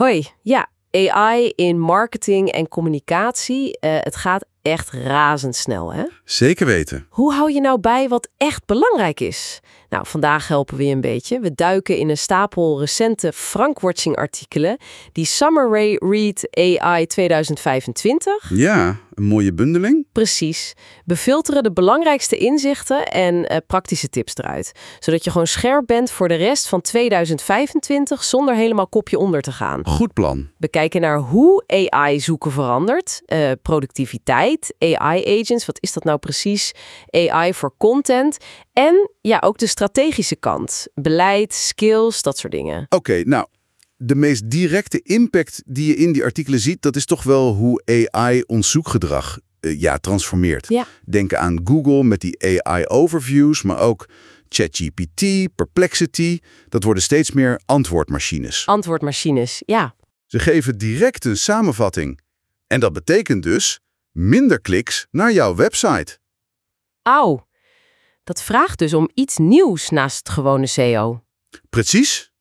Hoi, ja, AI in marketing en communicatie, het gaat echt razendsnel, hè? Zeker weten. Hoe hou je nou bij wat echt belangrijk is? Nou, vandaag helpen we je een beetje. We duiken in een stapel recente Frankwatching-artikelen, die Summary Read AI 2025. Ja, een mooie bundeling. Precies. Befilteren de belangrijkste inzichten en praktische tips eruit. Zodat je gewoon scherp bent voor de rest van 2025 zonder helemaal kopje onder te gaan. Goed plan. We kijken naar hoe AI zoeken verandert, productiviteit, AI-agents, wat is dat nou precies, AI voor content en ja, ook de strategische kant, beleid, skills, dat soort dingen. Oké, nou, de meest directe impact die je in die artikelen ziet, dat is toch wel hoe AI ons zoekgedrag transformeert. Ja. Denk aan Google met die AI-overviews, maar ook ChatGPT, Perplexity. Dat worden steeds meer antwoordmachines. Antwoordmachines, ja. Ze geven direct een samenvatting. En dat betekent dus minder kliks naar jouw website. Auw, dat vraagt dus om iets nieuws naast het gewone SEO. Precies.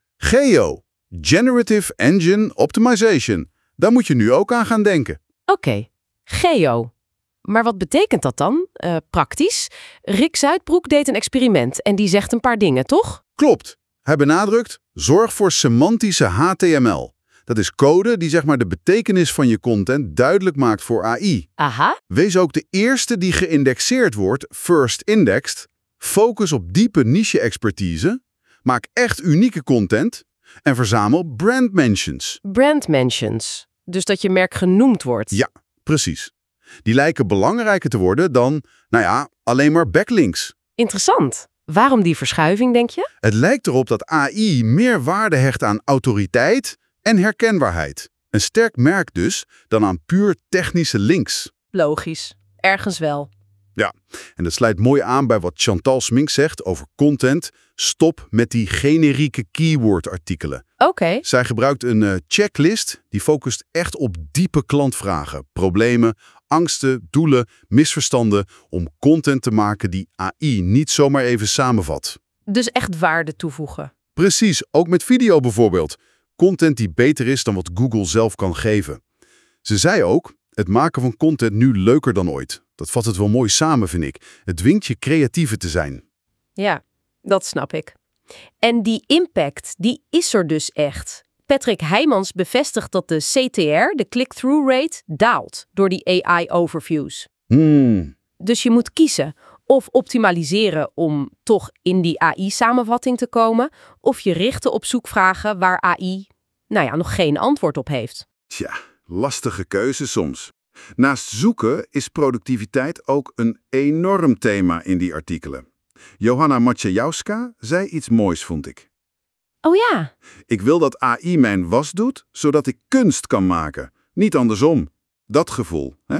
GEO, Generative Engine Optimization. Daar moet je nu ook aan gaan denken. Oké, GEO. Maar wat betekent dat dan, praktisch? Rick Zuidbroek deed een experiment en die zegt een paar dingen, toch? Klopt. Hij benadrukt, zorg voor semantische HTML. Dat is code die zeg maar de betekenis van je content duidelijk maakt voor AI. Aha. Wees ook de eerste die geïndexeerd wordt, first indexed. Focus op diepe niche-expertise. Maak echt unieke content. En verzamel brand mentions. Brand mentions. Dus dat je merk genoemd wordt. Ja, precies. Die lijken belangrijker te worden dan, alleen maar backlinks. Interessant. Waarom die verschuiving, denk je? Het lijkt erop dat AI meer waarde hecht aan autoriteit en herkenbaarheid. Een sterk merk dus dan aan puur technische links. Logisch. Ergens wel. Ja, en dat sluit mooi aan bij wat Chantal Smink zegt over content. Stop met die generieke keyword-artikelen. Oké. Zij gebruikt een checklist die focust echt op diepe klantvragen, problemen, angsten, doelen, misverstanden om content te maken die AI niet zomaar even samenvat. Dus echt waarde toevoegen. Precies, ook met video bijvoorbeeld. Content die beter is dan wat Google zelf kan geven. Ze zei ook, het maken van content nu leuker dan ooit. Dat vat het wel mooi samen, vind ik. Het dwingt je creatiever te zijn. Ja, dat snap ik. En die impact, die is er dus echt. Patrick Heijmans bevestigt dat de CTR, de click-through rate, daalt door die AI-overviews. Dus je moet kiezen of optimaliseren om toch in die AI-samenvatting te komen, of je richten op zoekvragen waar AI, nog geen antwoord op heeft. Tja, lastige keuze soms. Naast zoeken is productiviteit ook een enorm thema in die artikelen. Johanna Maciejowska zei iets moois, vond ik. Oh ja. Ik wil dat AI mijn was doet, zodat ik kunst kan maken. Niet andersom. Dat gevoel, hè?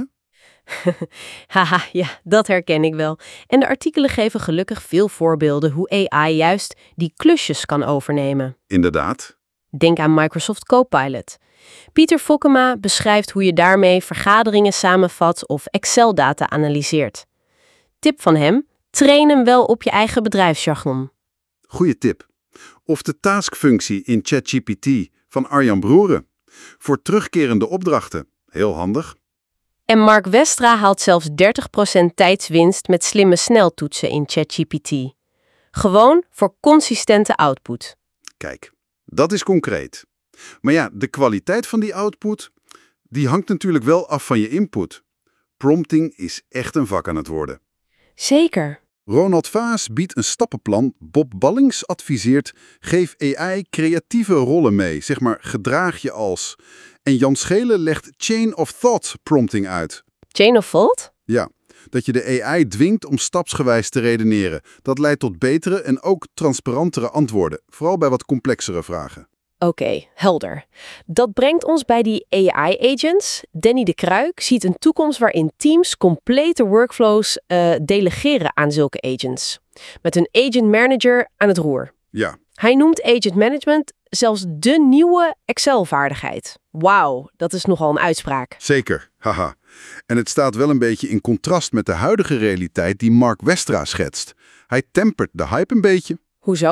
Haha, ja, dat herken ik wel. En de artikelen geven gelukkig veel voorbeelden hoe AI juist die klusjes kan overnemen. Inderdaad. Denk aan Microsoft Copilot. Pieter Fokkema beschrijft hoe je daarmee vergaderingen samenvat of Excel-data analyseert. Tip van hem, train hem wel op je eigen bedrijfsjargon. Goeie tip. Of de taskfunctie in ChatGPT van Arjan Broeren. Voor terugkerende opdrachten. Heel handig. En Mark Westra haalt zelfs 30% tijdswinst met slimme sneltoetsen in ChatGPT. Gewoon voor consistente output. Kijk, dat is concreet. Maar ja, de kwaliteit van die output, die hangt natuurlijk wel af van je input. Prompting is echt een vak aan het worden. Zeker. Ronald Vaas biedt een stappenplan. Bob Ballings adviseert, geef AI creatieve rollen mee. Zeg maar, gedraag je als. En Jan Schelen legt chain of thought prompting uit. Chain of thought? Ja, dat je de AI dwingt om stapsgewijs te redeneren. Dat leidt tot betere en ook transparantere antwoorden. Vooral bij wat complexere vragen. Oké, helder. Dat brengt ons bij die AI-agents. Danny de Kruik ziet een toekomst waarin teams complete workflows delegeren aan zulke agents. Met een agent manager aan het roer. Ja. Hij noemt agent management zelfs de nieuwe Excel-vaardigheid. Wauw, dat is nogal een uitspraak. Zeker, haha. En het staat wel een beetje in contrast met de huidige realiteit die Mark Westra schetst. Hij tempert de hype een beetje. Hoezo?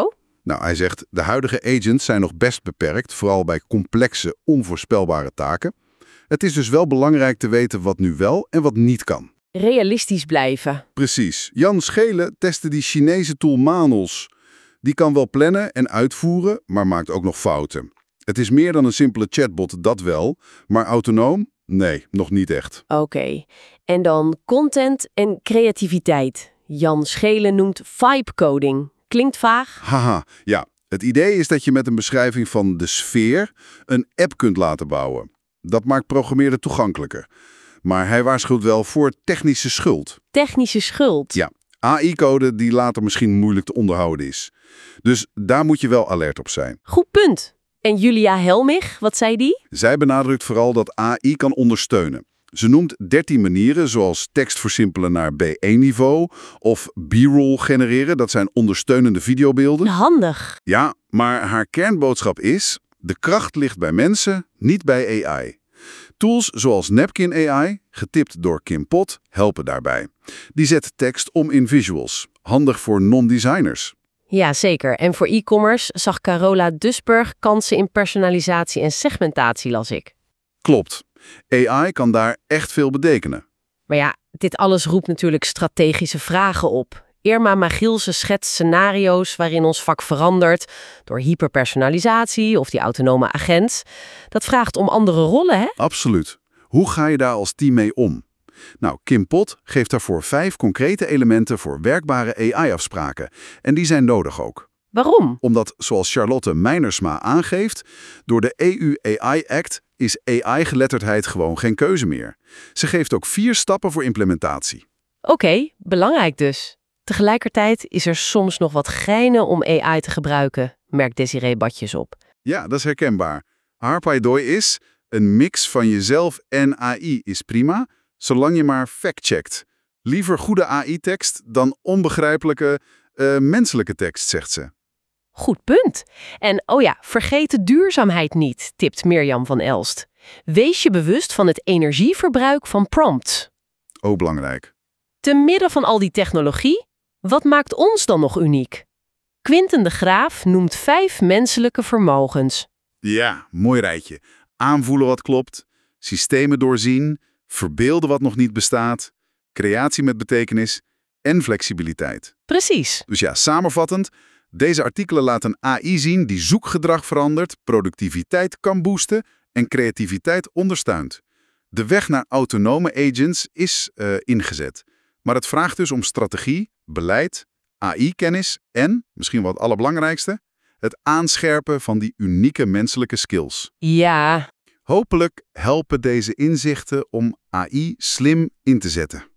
Nou, hij zegt, de huidige agents zijn nog best beperkt, vooral bij complexe, onvoorspelbare taken. Het is dus wel belangrijk te weten wat nu wel en wat niet kan. Realistisch blijven. Precies. Jan Scheele testte die Chinese tool Manos. Die kan wel plannen en uitvoeren, maar maakt ook nog fouten. Het is meer dan een simpele chatbot, dat wel. Maar autonoom? Nee, nog niet echt. Oké. En dan content en creativiteit. Jan Scheele noemt vibe coding. Klinkt vaag? Haha, ja. Het idee is dat je met een beschrijving van de sfeer een app kunt laten bouwen. Dat maakt programmeren toegankelijker. Maar hij waarschuwt wel voor technische schuld. Technische schuld? Ja, AI-code die later misschien moeilijk te onderhouden is. Dus daar moet je wel alert op zijn. Goed punt. En Julia Helmich, wat zei die? Zij benadrukt vooral dat AI kan ondersteunen. Ze noemt 13 manieren, zoals tekst versimpelen naar B1-niveau of B-roll genereren. Dat zijn ondersteunende videobeelden. Handig. Ja, maar haar kernboodschap is: de kracht ligt bij mensen, niet bij AI. Tools zoals Napkin AI, getipt door Kim Pot, helpen daarbij. Die zet tekst om in visuals. Handig voor non-designers. Ja, zeker. En voor e-commerce zag Carola Dusburg kansen in personalisatie en segmentatie, las ik. Klopt. AI kan daar echt veel betekenen. Maar ja, dit alles roept natuurlijk strategische vragen op. Irma Magielsen schetst scenario's waarin ons vak verandert door hyperpersonalisatie of die autonome agent. Dat vraagt om andere rollen, hè? Absoluut. Hoe ga je daar als team mee om? Nou, Kim Pot geeft daarvoor 5 concrete elementen voor werkbare AI-afspraken. En die zijn nodig ook. Waarom? Omdat, zoals Charlotte Meinersma aangeeft, door de EU AI Act is AI-geletterdheid gewoon geen keuze meer. Ze geeft ook 4 stappen voor implementatie. Oké, belangrijk dus. Tegelijkertijd is er soms nog wat geinen om AI te gebruiken, merkt Desiree Badjes op. Ja, dat is herkenbaar. Haar pleidooi is: een mix van jezelf en AI is prima, zolang je maar fact-checkt. Liever goede AI-tekst dan onbegrijpelijke, menselijke tekst, zegt ze. Goed punt. En oh ja, vergeet de duurzaamheid niet, tipt Mirjam van Elst. Wees je bewust van het energieverbruik van prompts. Oh, belangrijk. Te midden van al die technologie, wat maakt ons dan nog uniek? Quinten de Graaf noemt 5 menselijke vermogens. Ja, mooi rijtje. Aanvoelen wat klopt, systemen doorzien, verbeelden wat nog niet bestaat, creatie met betekenis en flexibiliteit. Precies. Dus ja, samenvattend, deze artikelen laten AI zien die zoekgedrag verandert, productiviteit kan boosten en creativiteit ondersteunt. De weg naar autonome agents is ingezet. Maar het vraagt dus om strategie, beleid, AI-kennis en, misschien wat het allerbelangrijkste, het aanscherpen van die unieke menselijke skills. Ja. Hopelijk helpen deze inzichten om AI slim in te zetten.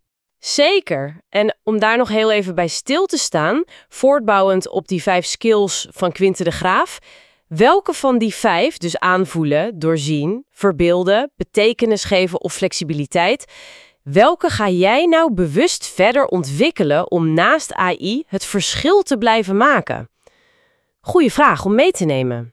Zeker. En om daar nog heel even bij stil te staan, voortbouwend op die 5 skills van Quinten de Graaf, welke van die 5, dus aanvoelen, doorzien, verbeelden, betekenis geven of flexibiliteit, welke ga jij nou bewust verder ontwikkelen om naast AI het verschil te blijven maken? Goeie vraag om mee te nemen.